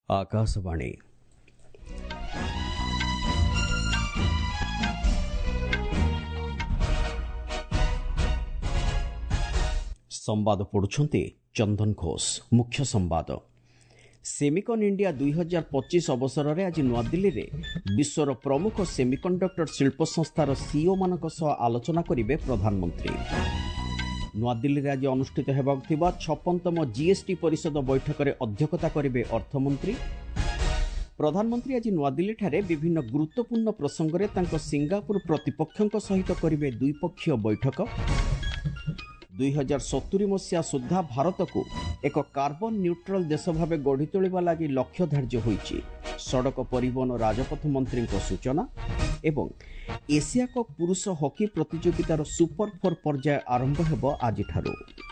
आकाशवाणी संवाद पढ़ुछंती चंदन घोष। मुख्य संवाद सेमिकन इंडिया 2025 अवसर में आज नूआदिल्ली में विश्वर प्रमुख सेमिकंडक्टर शिल्प संस्थार सीईओ मानक सह आलोचना करेंगे प्रधानमंत्री। नूआदिल्ली में आज अनुष्ठित होबाक 56तम जीएसटी परिषद बैठक में अध्यक्षता करेंगे अर्थमंत्री। प्रधानमंत्री आज नूआदिल्ली ठारे विभिन्न गुरुत्वपूर्ण प्रसंग में तांको सिंगापुर प्रतिपक्षों सहित करेंगे द्विपक्षीय बैठक। 2070 मसीहा सुधा भारत को एक कार्बन न्यूट्रल देश भाव गढ़ी तोलिबा लागि लक्ष्य धार्य होईछि। सड़क परिवहन राजपथ मंत्री सूचना एवं एशिया कप पुरुष हॉकी प्रतियोगितार सुपर 4 पर्याय आरंभ हेबो आज ठारू।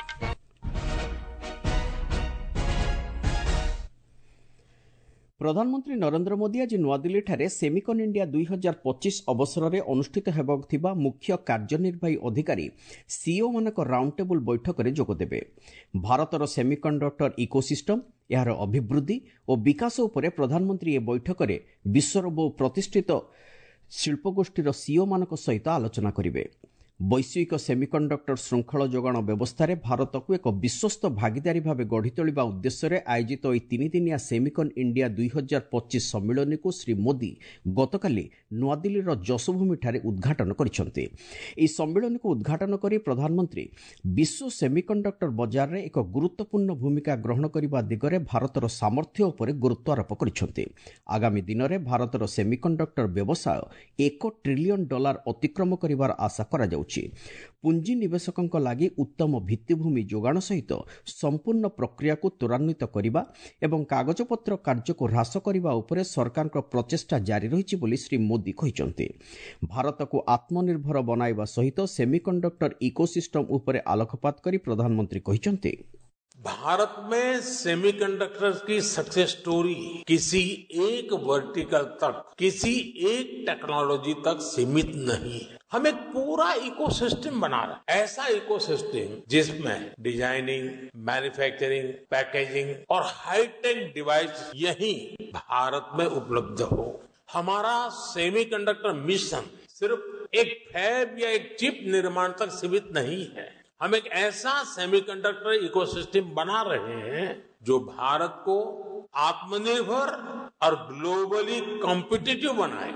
प्रधानमंत्री नरेंद्र मोदी आज नूआदिल्ली ठारे सेमिकन इंडिया 2025 अवसर में अनुष्ठित होगा मुख्य कार्यनिर्वाही अधिकारी सीईओ मानक राउंड टेबल बैठक में जोगदेवे। भारतर सेमिकंडक्टर इकोसिस्टम यार अभिवृद्धि और विकास उपरे प्रधानमंत्री ए बैठक में विश्वर बहु प्रतिष्ठित शिल्पगोष्ठीर सीईओ मानक सहित आलोचना करेंगे। वैश्विक सेमिकंडक्टर श्रृंखल जोगाण व्यवस्था भारत को एक विश्वस्त भागीदारी भाव गढ़ी तोलिबा उद्देश्य आयोजित यह 3 दिनिया सेमिकन इंडिया 2025 सम्मेलन को श्री मोदी गतकाली नूआदिल्लीर जशोभूमि ठारे उद्घाटन करिसेंते। एही सम्मेलन को उद्घाटन करी प्रधानमंत्री विश्व सेमिकंडक्टर बाजार रे एक गुरुत्वपूर्ण भूमिका ग्रहण करने दिगरे भारतर सामर्थ्य उपरे गुरुत्व आरोप करिसेंते। आगामी दिन में भारतर सेमिकंडक्टर व्यवसाय $1 ट्रिलियन अतिक्रम करिवार आशा करा जाउछि। पुंजी निवेशकों लगी उत्तम भित्तिभूमि जोगाण सहित संपूर्ण प्रक्रिया को त्वरान्वित करने एवं कागजपत्र कार्य को ह्रास करने उपरे सरकार प्रचेष्टा जारी रही बोली श्री मोदी कहते। भारत को आत्मनिर्भर बनाइबा सहित सेमिकंडक्टर इकोसिस्टम उपरे आलोकपात करी प्रधानमंत्री कहते, भारत में सेमीकंडक्टर्स की सक्सेस स्टोरी किसी एक वर्टिकल तक, किसी एक टेक्नोलॉजी तक सीमित नहीं है। हम एक पूरा इकोसिस्टम बना रहे हैं, ऐसा इकोसिस्टम जिसमें डिजाइनिंग, मैन्युफैक्चरिंग, पैकेजिंग और हाईटेक डिवाइस यहीं भारत में उपलब्ध हो। हमारा सेमीकंडक्टर मिशन सिर्फ एक फैब या एक चिप निर्माण तक सीमित नहीं है। हम एक ऐसा सेमीकंडक्टर इकोसिस्टम बना रहे हैं जो भारत को आत्मनिर्भर और ग्लोबली कॉम्पिटिटिव बनाए।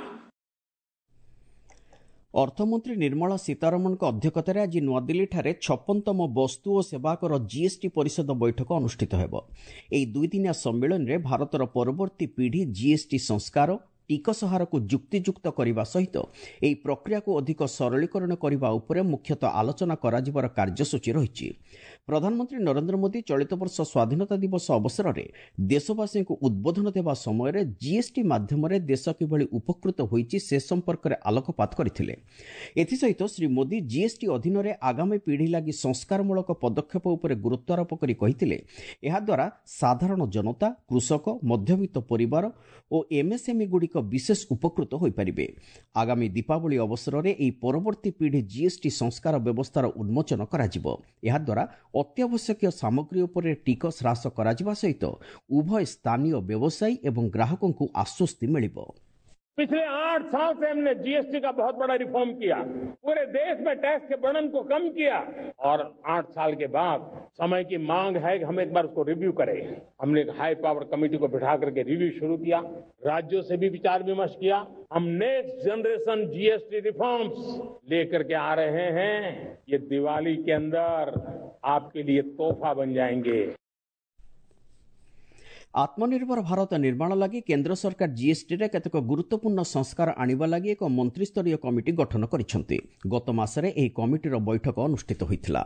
अर्थमंत्री निर्मला सीतारमण अध्यक्षतार आज नूआदिल्ली ठारे 56तम वस्तु और सेवाकर जीएसटी परिषद बैठक अनुष्ठित होब। एही 2 दिनिया सम्मेलन में भारतर परवर्ती पीढ़ी जीएसटी संस्कार टिकस हार को जुक्तियुक्त करने सहित यह प्रक्रिया को अधिक सरलीकरण करने उपरे मुख्यतः आलोचना कराजिबार कार्यसूची रही। प्रधानमंत्री नरेंद्र मोदी चलित वर्ष स्वाधीनता दिवस अवसर में देशवासी को उद्बोधन देवा समय जीएसटी माध्यम देश किभली उपकृत होईछि से संपर्क में आलोकपात करथिले। एथिसहित श्री मोदी जीएसटी अधीन में आगामी पीढ़ी लगी संस्कारमूलक पदक्षेप उपरे गुरुत्वारोप करी कहिथिले एहा द्वारा साधारण जनता, कृषक, मध्यवित्त परिवार और एमएसएमई गुड़िक विशेष उपकृत हो पारिबे। आगामी दीपावली अवसर में यह परवर्ती पीढ़ी जीएसटी संस्कार व्यवस्थार उन्मोचन कराजिबो। एहा द्वारा अत्यावश्यक सामग्री उपरे टिकस ह्रास कराजिबा सहित उभय स्थानीय व्यवसायी एवं ग्राहकों को आश्वस्ति मिलिबो। पिछले 8 साल से हमने जीएसटी का बहुत बड़ा रिफॉर्म किया, पूरे देश में टैक्स के बर्डन को कम किया और 8 साल के बाद समय की मांग है कि हम एक बार उसको रिव्यू करें। हमने एक हाई पावर कमेटी को बिठा करके रिव्यू शुरू किया, राज्यों से भी विचार विमर्श किया। हम नेक्स्ट जनरेशन जीएसटी रिफॉर्म्स लेकर के आ रहे हैं। ये दिवाली के अंदर आपके लिए तोहफा बन जाएंगे। आत्मनिर्भर भारत निर्माण लगी केंद्र सरकार जीएसटी रे केतक गुरुत्वपूर्ण संस्कार आनिबा लगी एक मंत्रिस्तरीय कमिटी गठन करिसेंती। गत मासरे एही कमिटीर बैठक अनुष्ठित होइथिला।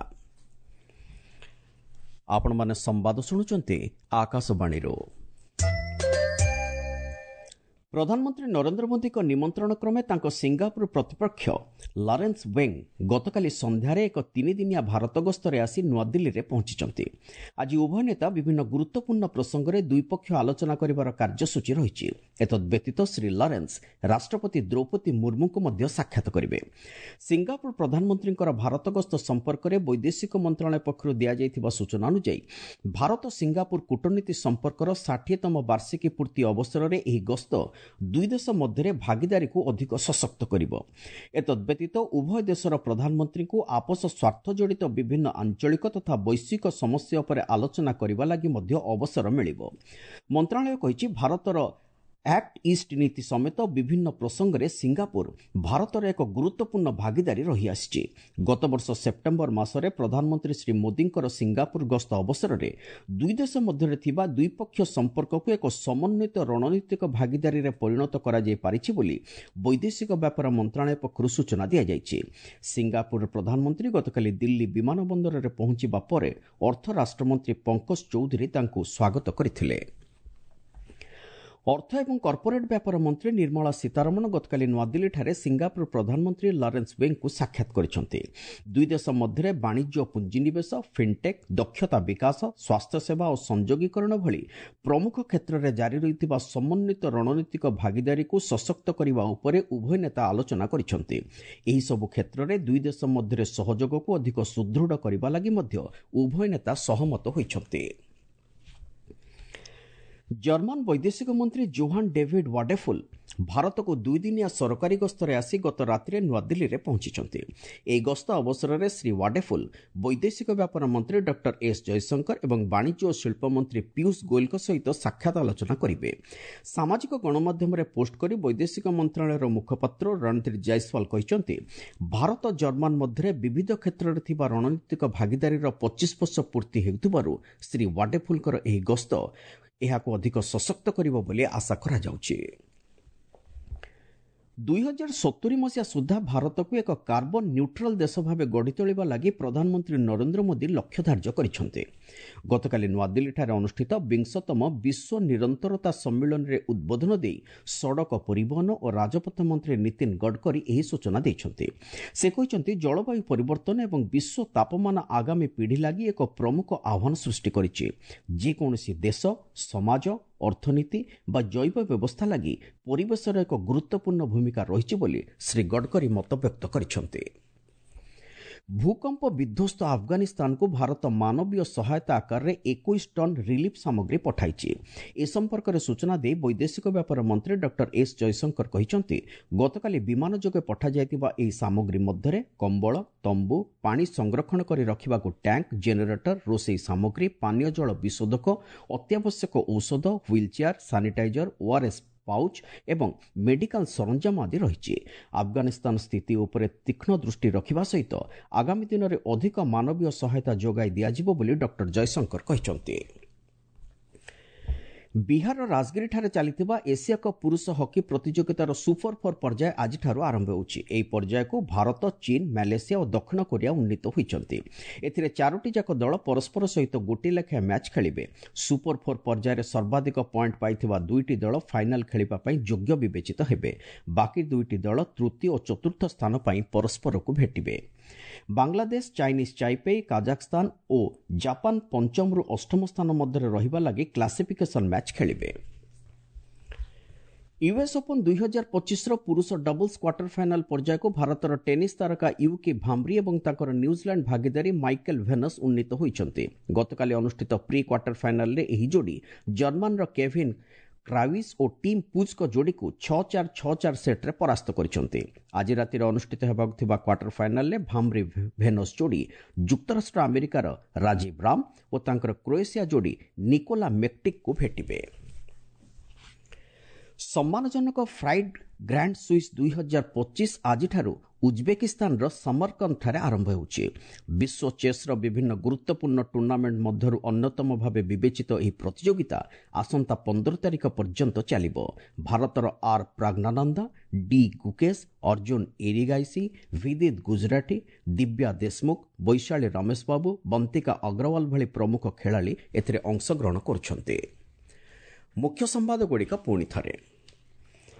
आपण माने संवाद सुनुचंती आकाशवाणी रो। ପ୍ରଧାନମନ୍ତ୍ରୀ ନରେନ୍ଦ୍ର ମୋଦିଙ୍କ ନିମନ୍ତ୍ରଣ କ୍ରମେ ତାଙ୍କ ସିଙ୍ଗାପୁର ପ୍ରତିପକ୍ଷ ଲରେନ୍ସ ୱେଙ୍ଗ୍ ଗତକାଲି ସନ୍ଧ୍ୟାରେ ଏକ 3 ଦିନିଆ ଭାରତ ଗସ୍ତରେ ଆସି ନୂଆଦିଲ୍ଲୀରେ ପହଞ୍ଚିଛନ୍ତି। ଆଜି ଉଭୟ ନେତା ବିଭିନ୍ନ ଗୁରୁତ୍ୱପୂର୍ଣ୍ଣ ପ୍ରସଙ୍ଗରେ ଦ୍ୱିପକ୍ଷୀୟ ଆଲୋଚନା କରିବାର କାର୍ଯ୍ୟସୂଚୀ ରହିଛି। ଏତଦ୍ବ୍ୟତୀତ ଶ୍ରୀ ଲରେନ୍ସ ରାଷ୍ଟ୍ରପତି ଦ୍ରୌପଦୀ ମୁର୍ମୁଙ୍କୁ ମଧ୍ୟ ସାକ୍ଷାତ କରିବେ। ସିଙ୍ଗାପୁର ପ୍ରଧାନମନ୍ତ୍ରୀଙ୍କର ଭାରତ ଗସ୍ତ ସମ୍ପର୍କରେ ବୈଦେଶିକ ମନ୍ତ୍ରଣାଳୟ ପକ୍ଷରୁ ଦିଆଯାଇଥିବା ସୂଚନା ଅନୁଯାୟୀ ଭାରତ ସିଙ୍ଗାପୁର କୂଟନୀତି ସମ୍ପର୍କର 60ତମ ବାର୍ଷିକୀ ପୂର୍ତ୍ତି ଅବସରରେ ଏହି ଗସ୍ତ ଦୁଇ ଦେଶ ମଧ୍ୟରେ ଭାଗିଦାରୀକୁ ଅଧିକ ସଶକ୍ତ କରିବ। ଏତଦ୍ବ୍ୟତୀତ ଉଭୟ ଦେଶର ପ୍ରଧାନମନ୍ତ୍ରୀଙ୍କୁ ଆପୋଷ ସ୍ୱାର୍ଥ ଜଡ଼ିତ ବିଭିନ୍ନ ଆଞ୍ଚଳିକ ତଥା ବୈଶ୍ୱିକ ସମସ୍ୟା ଉପରେ ଆଲୋଚନା କରିବା ଲାଗି ମଧ୍ୟ ଅବସର ମିଳିବ। ମନ୍ତ୍ରଣାଳୟ କହିଛି ଭାରତର ଆକ୍ଟ ଇଷ୍ଟ ନୀତି ସମେତ ବିଭିନ୍ନ ପ୍ରସଙ୍ଗରେ ସିଙ୍ଗାପୁର ଭାରତର ଏକ ଗୁରୁତ୍ୱପୂର୍ଣ୍ଣ ଭାଗିଦାରୀ ରହିଆସିଛି। ଗତବର୍ଷ ସେପ୍ଟେମ୍ବର ମାସରେ ପ୍ରଧାନମନ୍ତ୍ରୀ ଶ୍ରୀ ମୋଦିଙ୍କର ସିଙ୍ଗାପୁର ଗସ୍ତ ଅବସରରେ ଦୁଇ ଦେଶ ମଧ୍ୟରେ ଥିବା ଦ୍ୱିପକ୍ଷୀୟ ସମ୍ପର୍କକୁ ଏକ ସମନ୍ୱିତ ରଣନୈତିକ ଭାଗିଦାରୀରେ ପରିଣତ କରାଯାଇପାରିଛି ବୋଲି ବୈଦେଶିକ ବ୍ୟାପାର ମନ୍ତ୍ରଣାଳୟ ପକ୍ଷରୁ ସୂଚନା ଦିଆଯାଇଛି। ସିଙ୍ଗାପୁରର ପ୍ରଧାନମନ୍ତ୍ରୀ ଗତକାଲି ଦିଲ୍ଲୀ ବିମାନ ବନ୍ଦରରେ ପହଞ୍ଚିବା ପରେ ଅର୍ଥ ରାଷ୍ଟ୍ରମନ୍ତ୍ରୀ ପଙ୍କଜ ଚୌଧୁରୀ ତାଙ୍କୁ ସ୍ୱାଗତ କରିଥିଲେ। ଅର୍ଥ ଏବଂ କର୍ପୋରେଟ୍ ବ୍ୟାପାର ମନ୍ତ୍ରୀ ନିର୍ମଳା ସୀତାରମଣ ଗତକାଲି ନୂଆଦିଲ୍ଲୀଠାରେ ସିଙ୍ଗାପୁର ପ୍ରଧାନମନ୍ତ୍ରୀ ଲରେନ୍ସ ୱେଙ୍ଗଙ୍କୁ ସାକ୍ଷାତ କରିଛନ୍ତି। ଦୁଇ ଦେଶ ମଧ୍ୟରେ ବାଣିଜ୍ୟ ଓ ପୁଞ୍ଜିନିବେଶ, ଫିନ୍ଟେକ୍, ଦକ୍ଷତା ବିକାଶ, ସ୍ୱାସ୍ଥ୍ୟସେବା ଓ ସଂଯୋଗୀକରଣ ଭଳି ପ୍ରମୁଖ କ୍ଷେତ୍ରରେ ଜାରି ରହିଥିବା ସମନ୍ୱିତ ରଣନୈତିକ ଭାଗିଦାରୀକୁ ସଶକ୍ତ କରିବା ଉପରେ ଉଭୟ ନେତା ଆଲୋଚନା କରିଛନ୍ତି। ଏହିସବୁ କ୍ଷେତ୍ରରେ ଦୁଇ ଦେଶ ମଧ୍ୟରେ ସହଯୋଗକୁ ଅଧିକ ସୁଦୃଢ଼ କରିବା ଲାଗି ମଧ୍ୟ ଉଭୟ ନେତା ସହମତ ହୋଇଛନ୍ତି। ଜର୍ମାନ ବୈଦେଶିକ ମନ୍ତ୍ରୀ ଜୋହାନ୍ ଡେଭିଡ୍ ୱାଡେଫୁଲ୍ ଭାରତକୁ 2 ଦିନିଆ ସରକାରୀ ଗସ୍ତରେ ଆସି ଗତ ରାତିରେ ନୂଆଦିଲ୍ଲୀରେ ପହଞ୍ଚିଛନ୍ତି। ଏହି ଗସ୍ତ ଅବସରରେ ଶ୍ରୀ ୱାଡେଫୁଲ୍ ବୈଦେଶିକ ବ୍ୟାପାର ମନ୍ତ୍ରୀ ଡକ୍ଟର ଏସ୍ ଜୟଶଙ୍କର ଏବଂ ବାଣିଜ୍ୟ ଓ ଶିଳ୍ପ ମନ୍ତ୍ରୀ ପୀୟୁଷ ଗୋୟଲଙ୍କ ସହିତ ସାକ୍ଷାତ ଆଲୋଚନା କରିବେ। ସାମାଜିକ ଗଣମାଧ୍ୟମରେ ପୋଷ୍ଟ କରି ବୈଦେଶିକ ମନ୍ତ୍ରଣାଳୟର ମୁଖପାତ୍ର ରଣଧୀର ଜୟସ୍ୱାଲ କହିଛନ୍ତି, ଭାରତ ଜର୍ମାନ ମଧ୍ୟରେ ବିବିଧ କ୍ଷେତ୍ରରେ ଥିବା ରଣନୈତିକ ଭାଗିଦାରୀର 25 ବର୍ଷ ପୂର୍ତ୍ତି ହେଉଥିବାରୁ ଶ୍ରୀ ୱାଡେଫୁଲ୍ଙ୍କର ଏହି ଗସ୍ତ ଏହାକୁ ଅଧିକ ସଶକ୍ତ କରିବ ବୋଲି ଆଶା କରାଯାଉଛି। 2070 ମସିହା ସୁଦ୍ଧା ଭାରତକୁ ଏକ କାର୍ବନ ନ୍ୟୁଟ୍ରାଲ ଦେଶ ଭାବେ ଗଢ଼ି ତୋଳିବା ଲାଗି ପ୍ରଧାନମନ୍ତ୍ରୀ ନରେନ୍ଦ୍ର ମୋଦି ଲକ୍ଷ୍ୟ ଧାର୍ଯ୍ୟ କରିଛନ୍ତି। ଗତକାଲି ନୂଆଦିଲ୍ଲୀଠାରେ ଅନୁଷ୍ଠିତ 20ତମ ବିଶ୍ୱ ନିରନ୍ତରତା ସମ୍ମିଳନୀରେ ଉଦ୍ବୋଧନ ଦେଇ ସଡ଼କ ପରିବହନ ଓ ରାଜପଥ ମନ୍ତ୍ରୀ ନୀତିନ ଗଡ଼କରୀ ଏହି ସୂଚନା ଦେଇଛନ୍ତି। ସେ କହିଛନ୍ତି, ଜଳବାୟୁ ପରିବର୍ତ୍ତନ ଏବଂ ବିଶ୍ୱ ତାପମାନ ଆଗାମୀ ପିଢ଼ି ଲାଗି ଏକ ପ୍ରମୁଖ ଆହ୍ୱାନ ସୃଷ୍ଟି କରିଛି। ଯେକୌଣସି ଦେଶ, ସମାଜ, ଅର୍ଥନୀତି ବା ଜୈବ ବ୍ୟବସ୍ଥା ଲାଗି ପରିବେଶର ଏକ ଗୁରୁତ୍ୱପୂର୍ଣ୍ଣ ଭୂମିକା ରହିଛି ବୋଲି ଶ୍ରୀ ଗଡ଼କରୀ ମତବ୍ୟକ୍ତ କରିଛନ୍ତି। ଭୂକମ୍ପ ବିଧ୍ୱସ୍ତ ଆଫଗାନିସ୍ତାନକୁ ଭାରତ ମାନବୀୟ ସହାୟତା ଆକାରରେ 21 ଟନ୍ ରିଲିଫ୍ ସାମଗ୍ରୀ ପଠାଇଛି। ଏ ସମ୍ପର୍କରେ ସୂଚନା ଦେଇ ବୈଦେଶିକ ବ୍ୟାପାର ମନ୍ତ୍ରୀ ଡକ୍ଟର ଏସ୍ ଜୟଶଙ୍କର କହିଛନ୍ତି, ଗତକାଲି ବିମାନ ଯୋଗେ ପଠାଯାଇଥିବା ଏହି ସାମଗ୍ରୀ ମଧ୍ୟରେ କମ୍ବଳ, ତମ୍ବୁ, ପାଣି ସଂରକ୍ଷଣ କରି ରଖିବାକୁ ଟ୍ୟାଙ୍କ, ଜେନେରେଟର, ରୋଷେଇ ସାମଗ୍ରୀ, ପାନୀୟ ଜଳ ବିଶୋଧକ, ଅତ୍ୟାବଶ୍ୟକ ଔଷଧ, ହ୍ୱିଲଚେୟାର, ସାନିଟାଇଜର, ଓଆର୍ଏସ୍ ପାଉଚ୍ ଏବଂ ମେଡିକାଲ ସରଞ୍ଜାମ ଆଦି ରହିଛି। ଆଫଗାନିସ୍ତାନ ସ୍ଥିତି ଉପରେ ତୀକ୍ଷ୍ଣ ଦୃଷ୍ଟି ରଖିବା ସହିତ ଆଗାମୀ ଦିନରେ ଅଧିକ ମାନବୀୟ ସହାୟତା ଯୋଗାଇ ଦିଆଯିବ ବୋଲି ଡକ୍ଟର ଜୟଶଙ୍କର କହିଛନ୍ତି। ବିହାରର ରାଜଗିରିଠାରେ ଚାଲିଥିବା ଏସିଆ କପ୍ ପୁରୁଷ ହକି ପ୍ରତିଯୋଗିତାର ସୁପର 4 ପର୍ଯ୍ୟାୟ ଆଜିଠାରୁ ଆରମ୍ଭ ହେଉଛି। ଏହି ପର୍ଯ୍ୟାୟକୁ ଭାରତ, ଚୀନ, ମାଲେସିଆ ଓ ଦକ୍ଷିଣ କୋରିଆ ଉନ୍ନୀତ ହୋଇଛନ୍ତି। ଏଥିରେ 4ଟି ଯାକ ଦଳ ପରସ୍ପର ସହିତ ଗୋଟିଏ ଲେଖାଏଁ ମ୍ୟାଚ୍ ଖେଳିବେ। ସୁପର 4 ପର୍ଯ୍ୟାୟରେ ସର୍ବାଧିକ ପଏଣ୍ଟ ପାଇଥିବା 2ଟି ଦଳ ଫାଇନାଲ ଖେଳିବା ପାଇଁ ଯୋଗ୍ୟ ବିବେଚିତ ହେବେ। ବାକି 2ଟି ଦଳ ତୃତୀୟ ଓ ଚତୁର୍ଥ ସ୍ଥାନ ପାଇଁ ପରସ୍ପରକୁ ଭେଟିବେ। ବାଂଲାଦେଶ, ଚାଇନିଜ୍ ଚାଇପେଇ, କାଜାଖସ୍ତାନ ଓ ଜାପାନ 5ମରୁ 8ମ ସ୍ଥାନ ମଧ୍ୟରେ ରହିବା ଲାଗି କ୍ଲାସିଫିକେସନ ମ୍ୟାଚ୍ ଖେଳିବେ। ୟୁଏସ୍ ଓପନ୍ 2025ର ପୁରୁଷ ଡବଲ୍ସ କ୍ୱାର୍ଟର ଫାଇନାଲ ପର୍ଯ୍ୟାୟକୁ ଭାରତର ଟେନିସ୍ ତାରକା ୟୁକି ଭାମ୍ରି ଏବଂ ତାଙ୍କର ନ୍ୟୁଜିଲାଣ୍ଡ ଭାଗିଦାରୀ ମାଇକେଲ ଭେନସ୍ ଉନ୍ନୀତ ହୋଇଛନ୍ତି। ଗତକାଲି ଅନୁଷ୍ଠିତ ପ୍ରି କ୍ୱାର୍ଟର ଫାଇନାଲରେ ଏହି ଯୋଡ଼ି ଜର୍ମାନର କେଭିନ୍ କ୍ରାଉଇସ୍ ଓ ଟିମ୍ ପୁଜ୍ଙ୍କ ଯୋଡ଼ିକୁ 6-4, 6-4 ସେଟ୍ରେ ପରାସ୍ତ କରିଛନ୍ତି। ଆଜି ରାତିରେ ଅନୁଷ୍ଠିତ ହେବାକୁ ଥିବା କ୍ୱାର୍ଟର ଫାଇନାଲରେ ଭାମ୍ରି ଭେନସ୍ ଯୋଡ଼ି ଯୁକ୍ତରାଷ୍ଟ୍ର ଆମେରିକାର ରାଜୀବ ରାମ ଓ ତାଙ୍କର କ୍ରୋଏସିଆ ଯୋଡ଼ି ନିକୋଲା ମେକ୍ଟିକ୍କୁ ଭେଟିବେ। ସମ୍ମାନଜନକ ଫ୍ରାଇଡ୍ ଗ୍ରାଣ୍ଡ ସୁଇସ୍ 2025 ଆଜିଠାରୁ ଉଜବେକିସ୍ତାନର ସମରକନ୍ଦଠାରେ ଆରମ୍ଭ ହେଉଛି। ବିଶ୍ୱ ଚେସ୍ର ବିଭିନ୍ନ ଗୁରୁତ୍ୱପୂର୍ଣ୍ଣ ଟୁର୍ଣ୍ଣାମେଣ୍ଟ ମଧ୍ୟରୁ ଅନ୍ୟତମ ଭାବେ ବିବେଚିତ ଏହି ପ୍ରତିଯୋଗିତା ଆସନ୍ତା 15 ତାରିଖ ପର୍ଯ୍ୟନ୍ତ ଚାଲିବ। ଭାରତର ଆର୍ ପ୍ରାଗ୍ନାନନ୍ଦା, ଡି ଗୁକେଶ, ଅର୍ଜୁନ ଏରିଗାଇସି, ଭିଦିତ ଗୁଜରାଟି, ଦିବ୍ୟା ଦେଶମୁଖ, ବୈଶାଳୀ ରମେଶ ବାବୁ, ବନ୍ତିକା ଅଗ୍ରୱାଲ ଭଳି ପ୍ରମୁଖ ଖେଳାଳି ଏଥିରେ ଅଂଶଗ୍ରହଣ କରୁଛନ୍ତି। ମୁଖ୍ୟ ସମ୍ବାଦଗୁଡ଼ିକ ପୁଣି ଥରେ।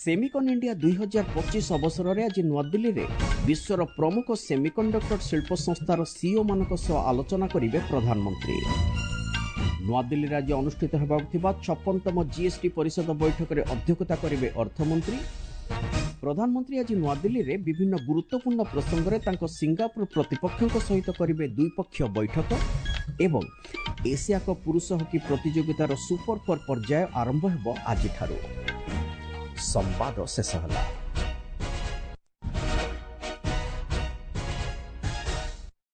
सेमिकन इंडिया 2025 अवसर में आज नुआदिल्ली में विश्वर प्रमुख सेमिकंडक्टर शिल्प संस्थार सीईओ मानक सह आलोचना करेंगे प्रधानमंत्री। नुआदिल्ली में आज अनुष्ठित होगाक 56तम जीएसटी परिषद बैठक में अध्यक्षता करेंगे अर्थमंत्री। प्रधानमंत्री आज नुआदिल्ली में विभिन्न गुरुत्वपूर्ण प्रसंग में सिंगापुर प्रतिपक्षों सहित करेंगे द्विपक्षीय बैठक एवं एशिया कप पुरुष हॉकी प्रतियोगितार सुपर 4 पर्याय आरंभ होब आज। संवाद शेष होला।